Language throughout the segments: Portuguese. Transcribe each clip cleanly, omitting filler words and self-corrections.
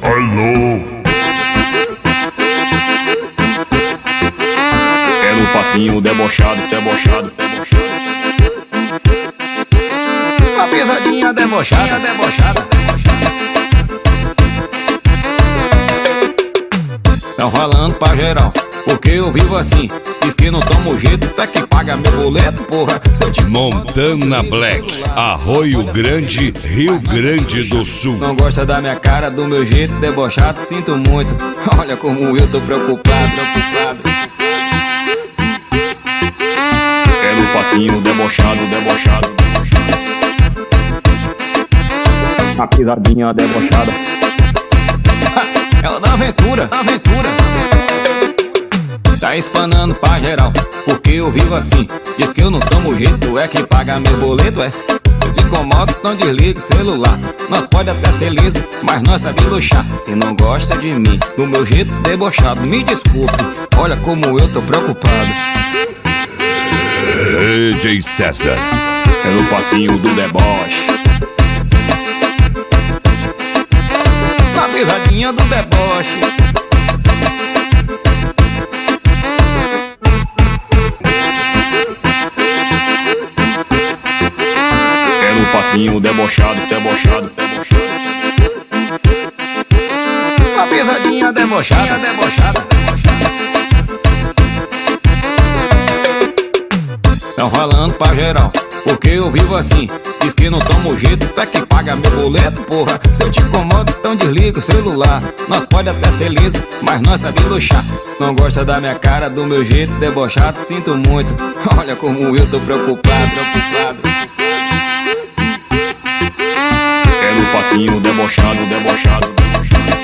Alô. É no passinho debochado, debochado, debochado. A pisadinha debochada, debochada. Tão falando pra geral, porque eu vivo assim. Diz que não tomo jeito, até que paga meu boleto, porra. Se eu te Montana Black, Arroio Grande, Rio Grande do Sul. não gosta da minha cara, do meu jeito debochado, sinto muito. Olha como eu tô preocupado, preocupado. É no passinho debochado, debochado, debochado. A pisadinha debochada. Ela da aventura, aventura. Tá espanando pra geral, porque eu vivo assim. Diz que eu não tomo jeito, é que paga meu boleto, é. Eu te incomodo, não desligue o celular. Nós pode até ser liso, mas nós sabemos luxar. Se não gosta de mim, do meu jeito debochado, me desculpe, olha como eu tô preocupado. DJ César. É no passinho do deboche. Na pisadinha do deboche. É no passinho debochado, debochado, debochado. Na pisadinha debochada, debochada. Tão falando pra geral, porque eu vivo assim. Diz que não tomo jeito, até que paga meu boleto, porra. Se eu te incomodo, então desliga o celular. Nós pode até ser liso, mas nós sabemos luxar. Não gosta da minha cara, do meu jeito debochado, sinto muito. Olha como eu tô preocupado, preocupado. É no passinho debochado, debochado, debochado.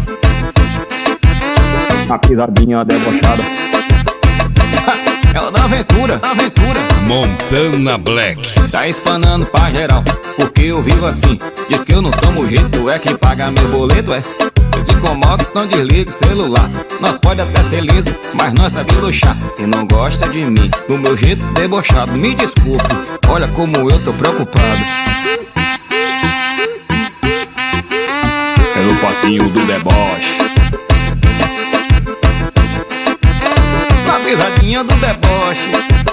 A pisadinha debochada. Ela da aventura, aventura. Montana Black. Tá espanando pra geral, porque eu vivo assim. Diz que eu não tomo jeito, é que paga meu boleto, é. Eu te incomodo, não desliga o celular. Nós pode até ser liso, mas nós sabemos luxar. Se não gosta de mim, do meu jeito debochado, me desculpe, olha como eu tô preocupado. É no passinho do deboche. Na pisadinha do deboche.